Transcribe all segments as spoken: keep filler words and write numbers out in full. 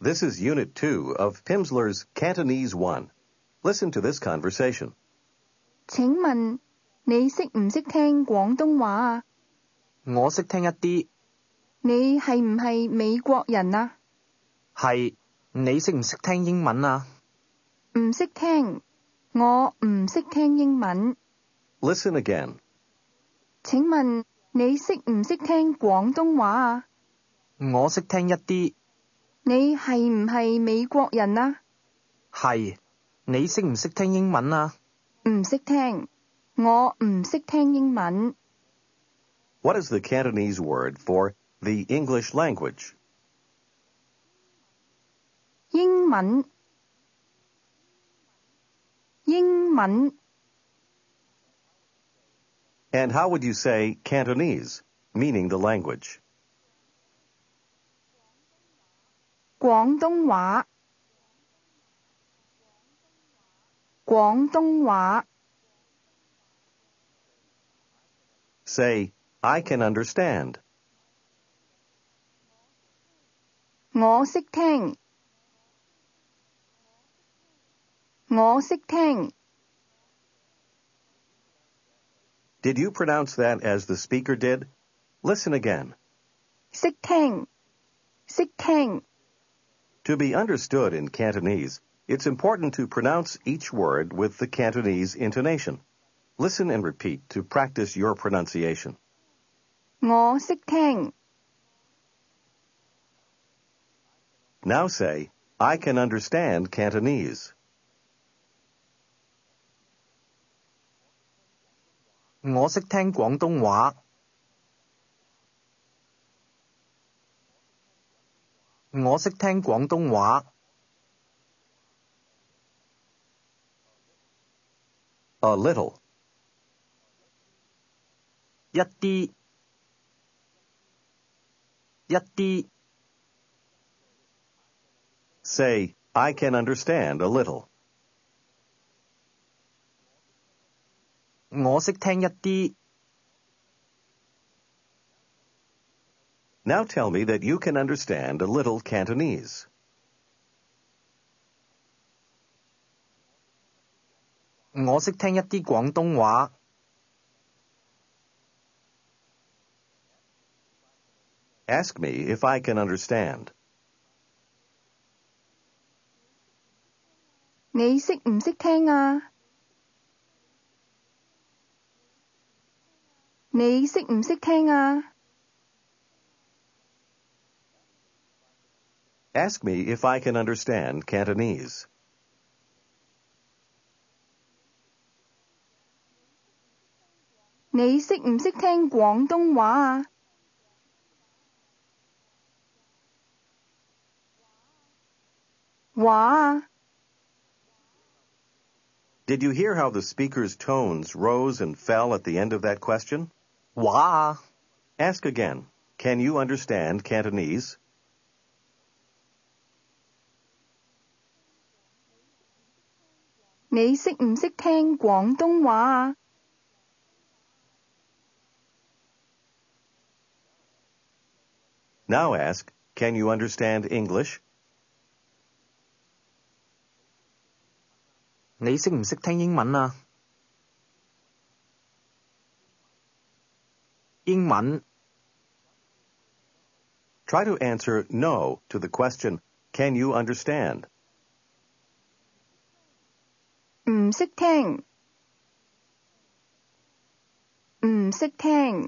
This is Unit two of Pimsleur's Cantonese one. Listen to this conversation. 請問你識唔識聽廣東話啊？ 我識聽一啲。 你係唔係美國人啊？ 係，你識唔識聽英文啊？ 唔識聽，我唔識聽英文。 Listen again. 請問你識唔識聽廣東話啊？ 我識聽一啲。 你係唔係美國人啊？ 係，你識唔識聽英文啊？ 唔識聽，我唔識聽英文。 What is the Cantonese word for the English language? 英文，英文。 And how would you say Cantonese, meaning the language? 廣東話，廣東話。 Say, I can understand. 我識聽，我識聽。 Did you pronounce that as the speaker did? Listen again. 識聽，識聽。 To be understood in Cantonese, it's important to pronounce each word with the Cantonese intonation. Listen and repeat to practice your pronunciation. 我識聽。 Now say, I can understand Cantonese. 我識聽廣東話。我識聽廣東話。 A little. 一啲。一啲。 Say, I can understand a little. 我識聽一啲。 Now tell me that you can understand a little Cantonese. 我識聽一啲廣東話。 Ask me if I can understand. 你識唔識聽啊？你識唔識聽啊？ Ask me if I can understand Cantonese. 你識唔識聽廣東話啊？話啊。 Did you hear how the speaker's tones rose and fell at the end of that question? 話啊。 Ask again. Can you understand Cantonese? 你識唔識聽廣東話啊？ Now ask, can you understand English? 你識唔識聽英文啊？英文。 Try to answer no to the question, can you understand? 唔識聽，唔識聽。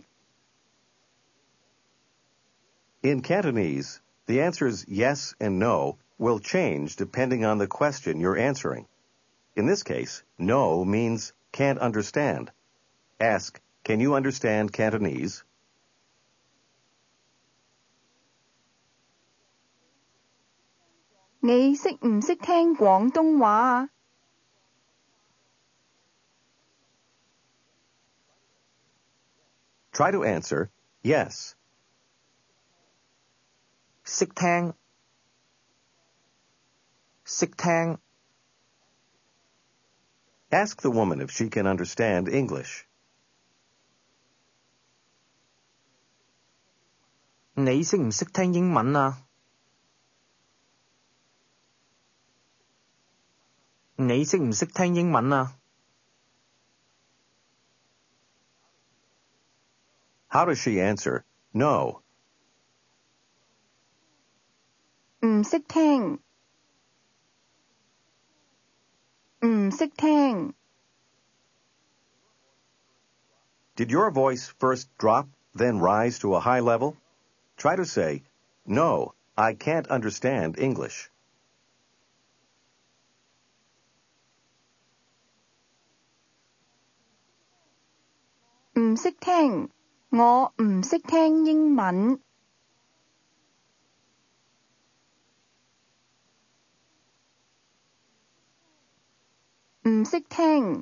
In Cantonese, the answers yes and no will change depending on the question you're answering. In this case, no means can't understand. Ask, can you understand Cantonese? 你識唔識聽廣東話啊？ Try to answer yes. 識聽。識聽。 Ask the woman if she can understand English. 你識唔識聽英文啊？ 你識唔識聽英文啊？ How does she answer? No. 唔識聽，唔識聽。 Did your voice first drop, then rise to a high level? Try to say, No, I can't understand English. 唔識聽，我唔識聽英文。唔識聽。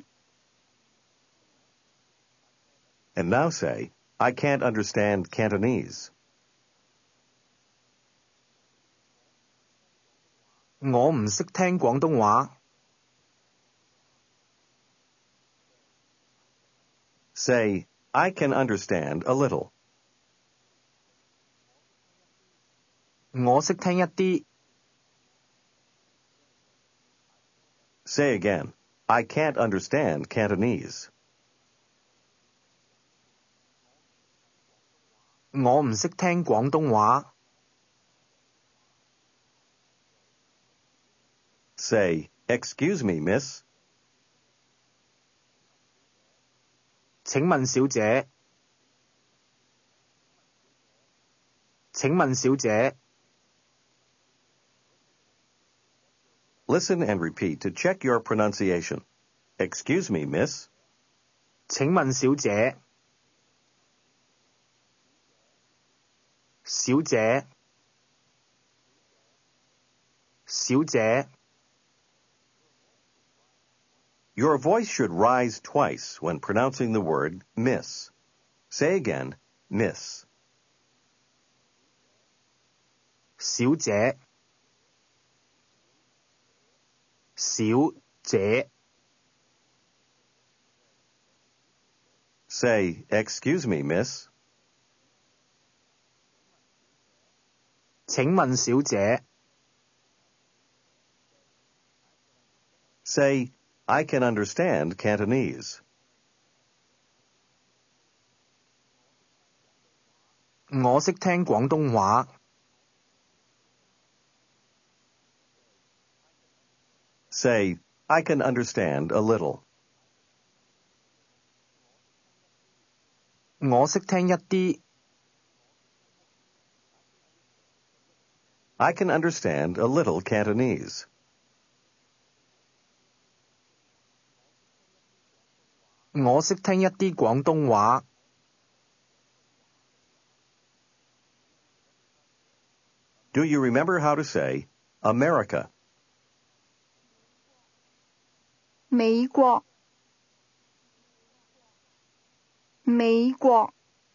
And now say, I can't understand Cantonese. 我唔識聽廣東話。 Say, I can understand a little. 我識聽一啲。 Say again, I can't understand Cantonese. 我唔識聽廣東話。 Say, Excuse me, miss. 請問小姐。請問小姐。 Listen and repeat to check your pronunciation. Excuse me, miss. 請問小姐。小姐。小姐。 Your voice should rise twice when pronouncing the word miss. Say again, miss. 小姐。小姐。 Say, Excuse me, miss. 請問小姐。 Say, I can understand Cantonese. 我識聽廣東話。 Say, I can understand a little. 我識聽一啲。 I can understand a little Cantonese. 我識聽一啲廣東話。 Do you remember how to say America? 美國，美國。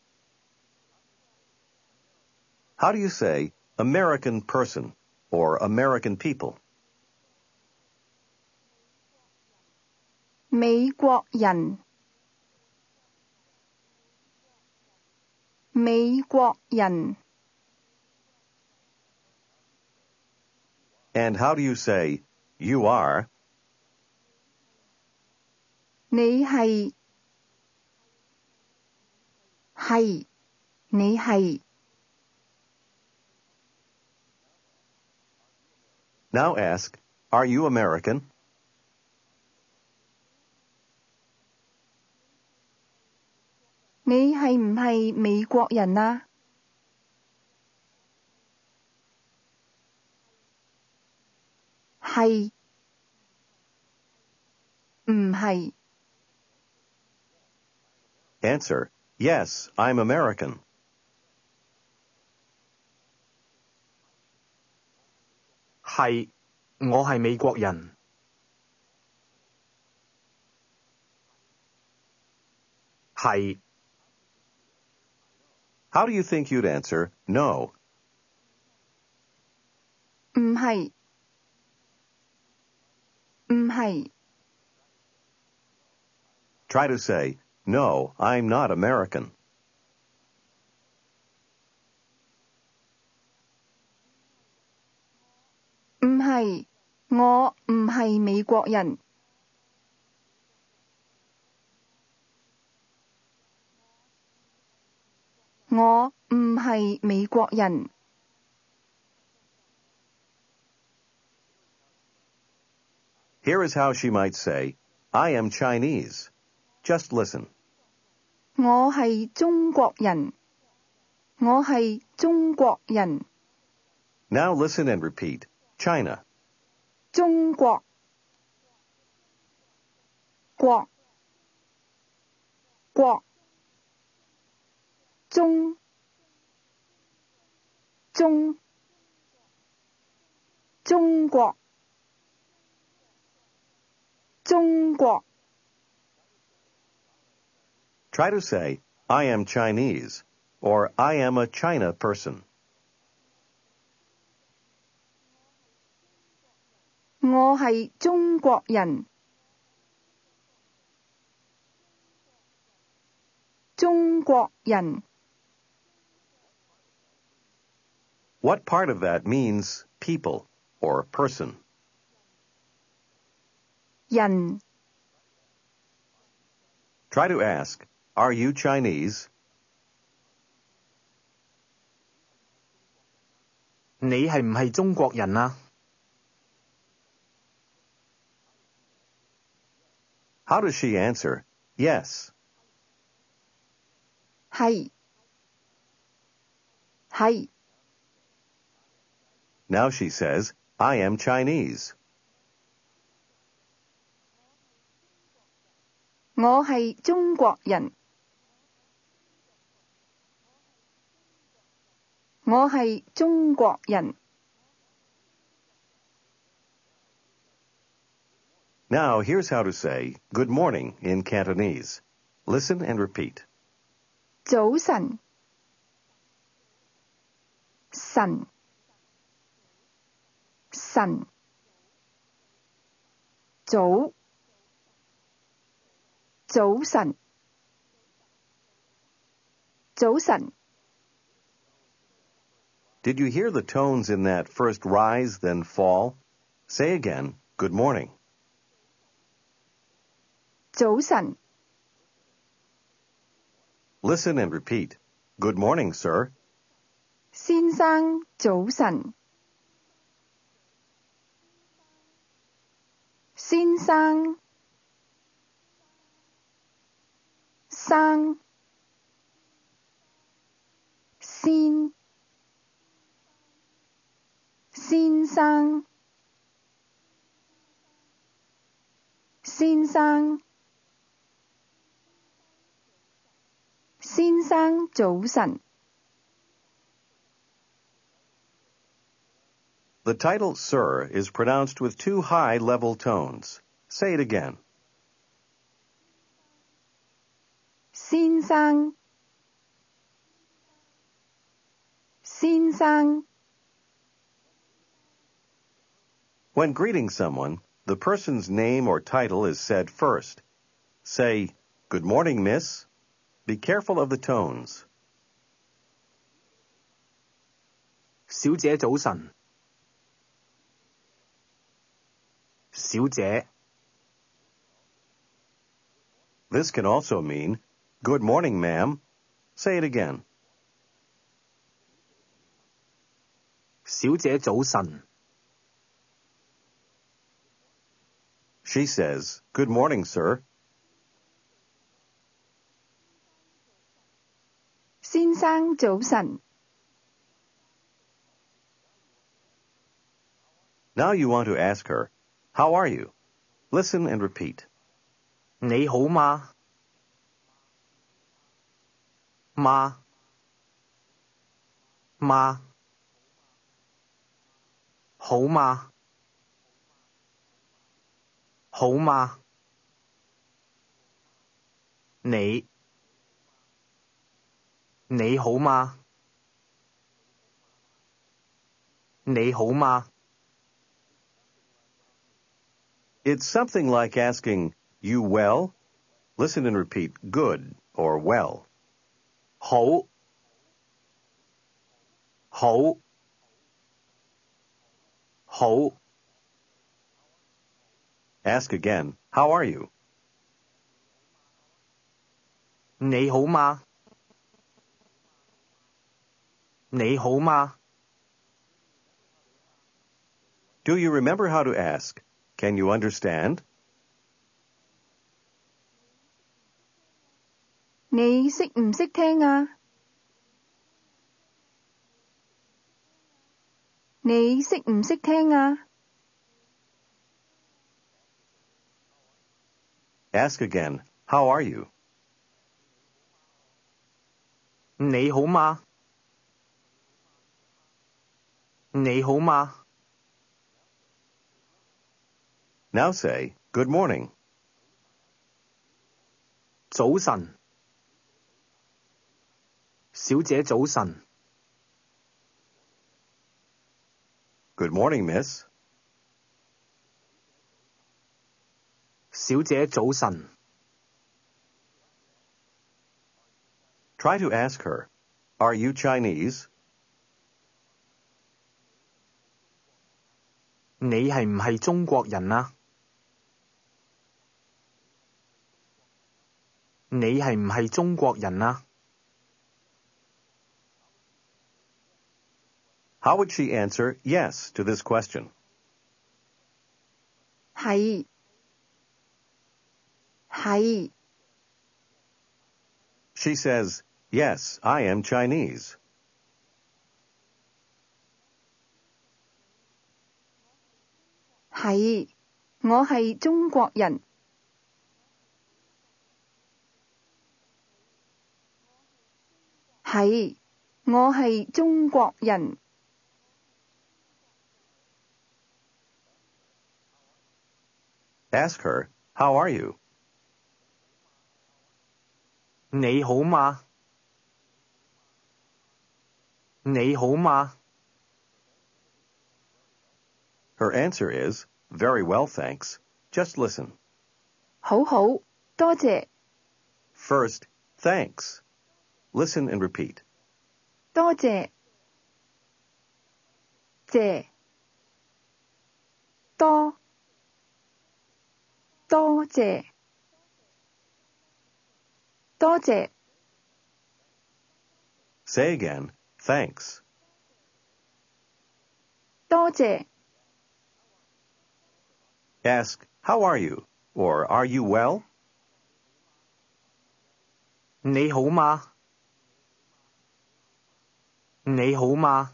How do you say American person or American people? 美國人，美國人。 And how do you say you are? 你係，係，你係。 Now ask, Are you American? 你係唔係美國人啊？係，唔係。 Answer, Yes, I'm American. 係，我係美國人。係。 How do you think you'd answer no? 唔係，唔係。 Try to say, No, I'm not American. 唔係， 我唔係美國人。我唔係美國人。 Here is how she might say, I am Chinese. Just listen. 我係中國人。我係中國人。 Now listen and repeat. China. 中國。國。國。中。中。中國。中國。 Try to say, I am Chinese, or I am a China person. 我係中國人。中國人。 What part of that means people or person? 人。 Try to ask, are you Chinese? 你係唔係中國人啊？ How does she answer? Yes. 係。係。 Now she says, I am Chinese. 我係中國人。我係中國人。 Now here's how to say good morning in Cantonese. Listen and repeat. 早晨。晨。晨。早。早晨。早晨。 Did you hear the tones in that first rise, then fall? Say again, good morning. 早晨。 Listen and repeat. Good morning, sir. 先生，早晨。先生。生。先。先生。先生。先生，早晨。 The title sir is pronounced with two high level tones. Say it again. 先生。先生。 When greeting someone, the person's name or title is said first. Say, good morning, miss. Be careful of the tones. 小姐早晨。小姐。 This can also mean, good morning, ma'am. Say it again. 小姐早晨。 She says, good morning, sir. 先生，早晨。 Now you want to ask her, how are you? Listen and repeat. 你好嗎？嗎？嗎？好嗎？好嗎？你？你好嗎？你好嗎？ It's something like asking, you well? Listen and repeat, good or well. 好。好。好。 Ask again, how are you? 你好嗎？你好嗎？ Do you remember how to ask? Can you understand? 你識唔識聽啊？你識唔識聽啊？ Ask again, how are you? 你好嗎？你好嗎？ Now say, good morning. 早晨，小姐早晨。 Good morning, miss. 小姐早晨。 Try to ask her, are you Chinese? 你係唔係中國人啊？你係唔係中國人啊？ How would she answer yes to this question? 係係 She says, yes, I am Chinese. 係，我係中國人。係，我係中國人。 Ask her, how are you? 你好嗎？你好嗎？ Her answer is, very well, thanks. Just listen. 好好，多謝， First, thanks. Listen and repeat. 多謝，謝，多，多謝，多謝。 Say again, thanks. 多謝， Ask, how are you? Or are you well? 你好嗎？你好嗎？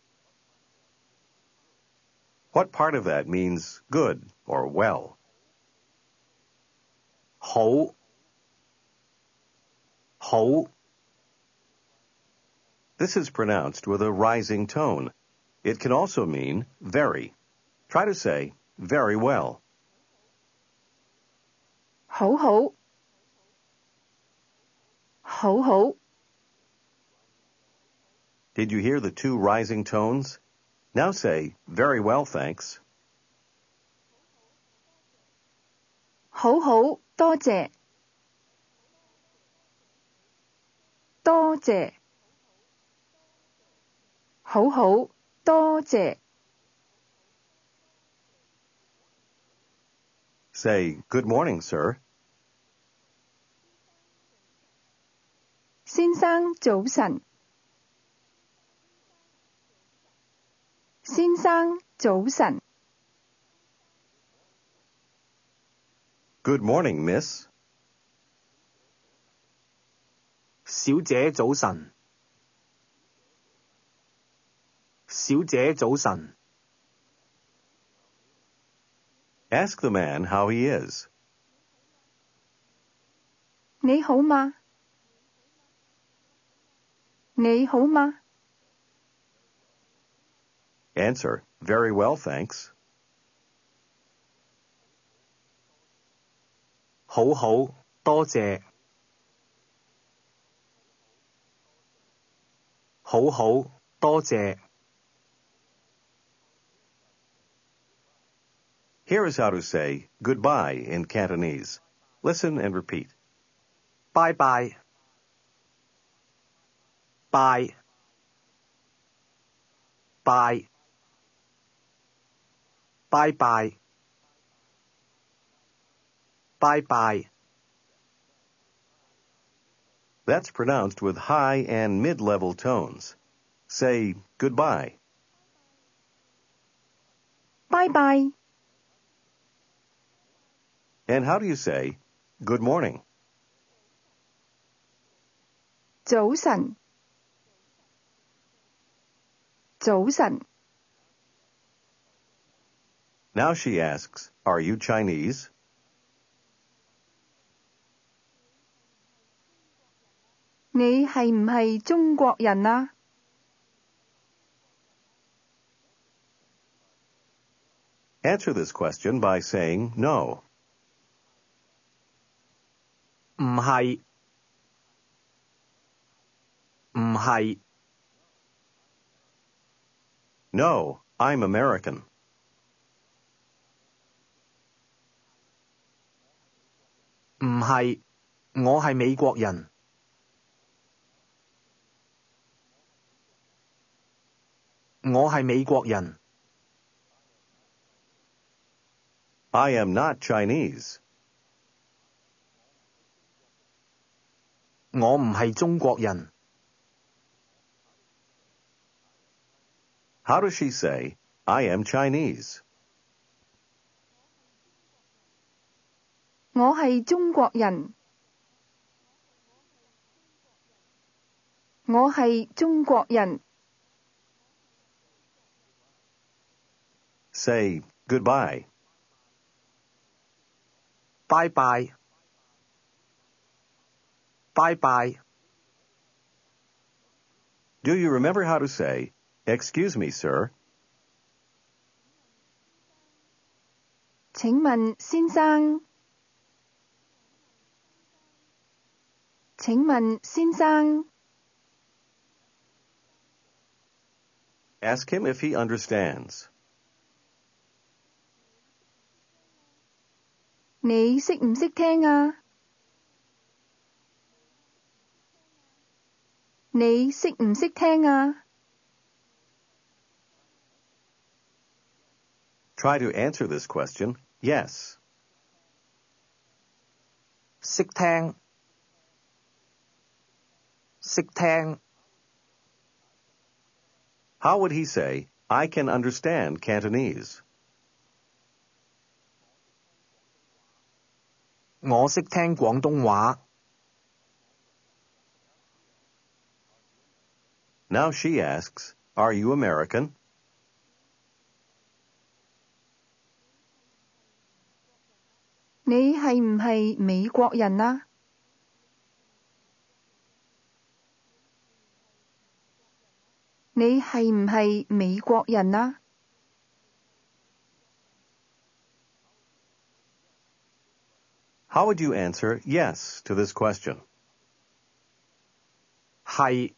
What part of that means good or well? 好，好。 This is pronounced with a rising tone. It can also mean very. Try to say, very well. 好好，好好。 Did you hear the two rising tones? Now say, very well, thanks. 好好，多謝，多謝，好好，多謝。 Say, good morning, sir. 先生早晨，先生早晨。 Good morning, miss. 小姐早晨。小姐早晨。 Ask the man how he is. 你好嗎？你好嗎？ Answer, very well, thanks. 好好，多謝。好好，多謝。 Here is how to say goodbye in Cantonese. Listen and repeat. 拜拜。拜。拜。拜拜。 拜拜。 That's pronounced with high and mid-level tones. Say goodbye. 拜拜。 And how do you say good morning? 早晨。早晨。 Now she asks, are you Chinese? 你係唔係中國人啊？ Answer this question by saying no. 唔係，唔係。 No, I'm American. 唔係，我係美國人。我係美國人。 I am not Chinese. 我唔係中國人。 How does she say, I am Chinese? 我係中國人。我係中國人。 Say goodbye. 拜拜。拜拜。 Do you remember how to say, excuse me, sir? 請問先生？請問先生？ Ask him if he understands. 你識唔識聽啊？你識唔識聽啊？ Try to answer this question, yes. 識聽。識聽。 How would he say, I can understand Cantonese? 我識聽廣東話。 Now she asks, are you American? 你係唔係美國人啊？ 你係唔係美國人啊？ How would you answer yes to this question? 係。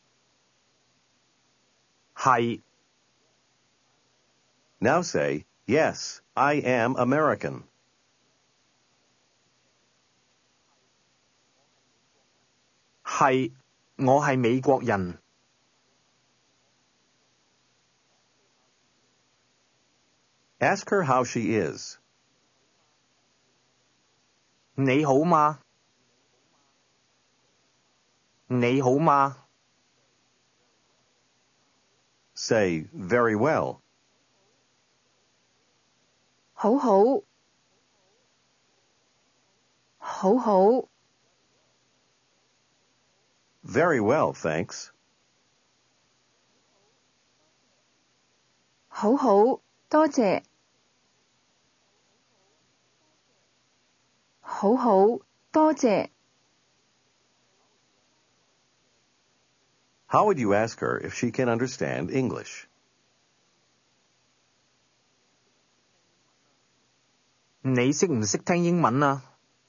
係。 Now say, yes, I am American. 係，我係美國人。 Ask her how she is. 你好嗎？你好嗎？ Say very well. 好好。好好。 Very well, thanks. 好好，多謝。好好，多謝。 How would you ask her if she can understand English? 你識唔識聽英文啊？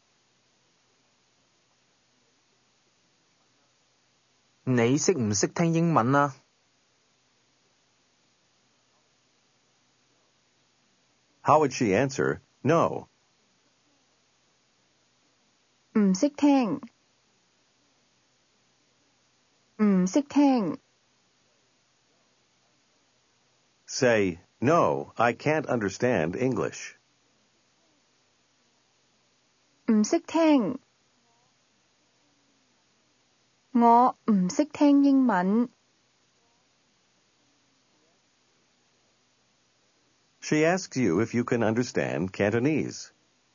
你識唔識聽英文啊？ How would she answer, no? 唔識聽。唔識聽。 Say, no, I can't understand English. 唔識聽。我唔識聽英文。 She asks you if you can understand Cantonese.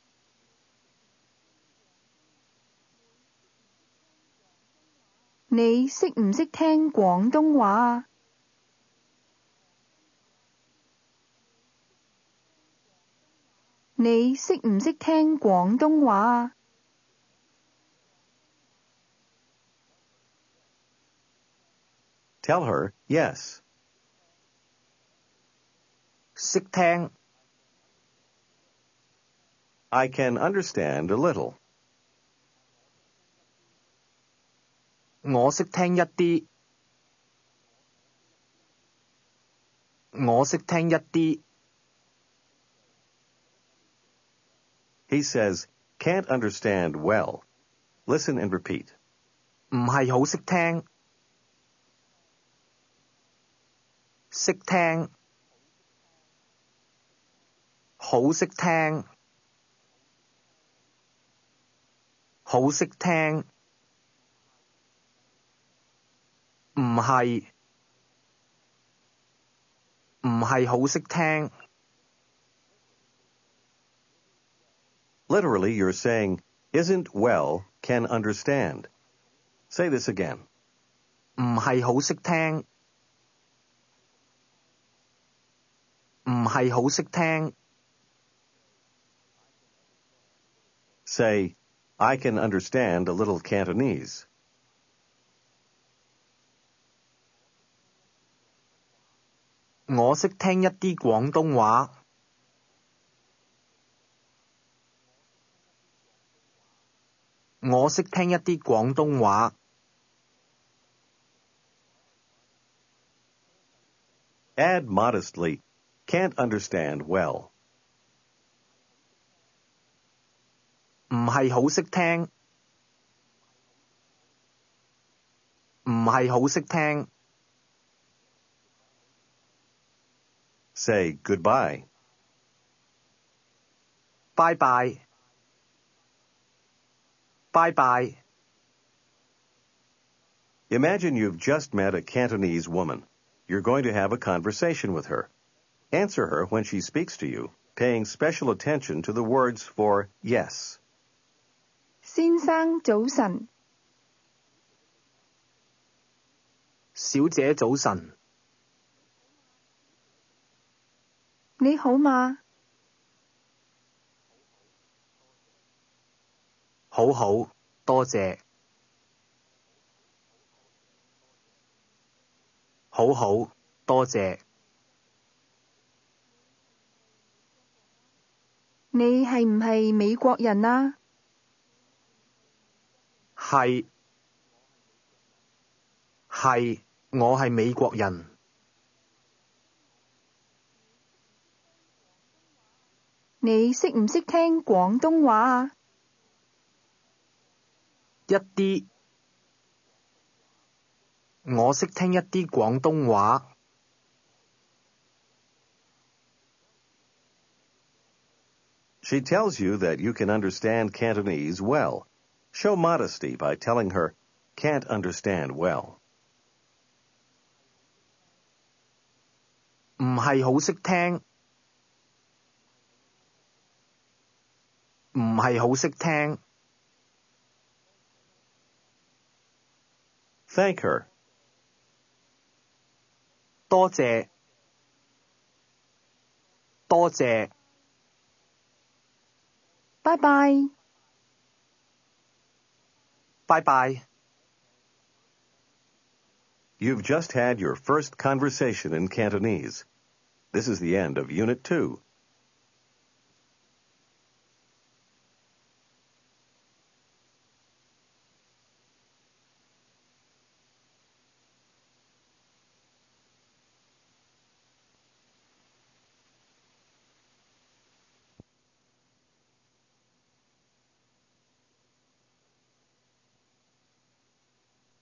你識唔識聽廣東話啊？你識唔識聽廣東話啊？ Tell her yes. 識聽 I can understand a little. 我識聽一啲，我識聽一啲。 He says, can't understand well. Listen and repeat. 唔係好識聽，識聽，好識聽，好識聽，唔係，唔係好識聽。 Literally, you're saying, isn't well, can understand. Say this again. 唔係好識聽，唔係好識聽。 Say, I can understand a little Cantonese. 我識聽一啲廣東話。我識聽一啲廣東話。 Add modestly, can't understand well. 唔係好識聽，唔係好識聽。 Say goodbye. 拜拜，拜拜。 Imagine you've just met a Cantonese woman. You're going to have a conversation with her. Answer her when she speaks to you, paying special attention to the words for yes. 先生早晨。 小姐早晨， 你好嗎？ 好好，多謝。好好，多謝。 你係唔係美國人啊？ 係，係，我係美國人。 你識唔識聽廣東話啊？ 一啲，我識聽一啲廣東話。 She tells you that you can understand Cantonese well. Show modesty by telling her, can't understand well. 唔係好識聽，唔係好識聽。 Thank her. 多謝，多謝。 拜拜。 拜拜。 You've just had your first conversation in Cantonese. This is the end of Unit two.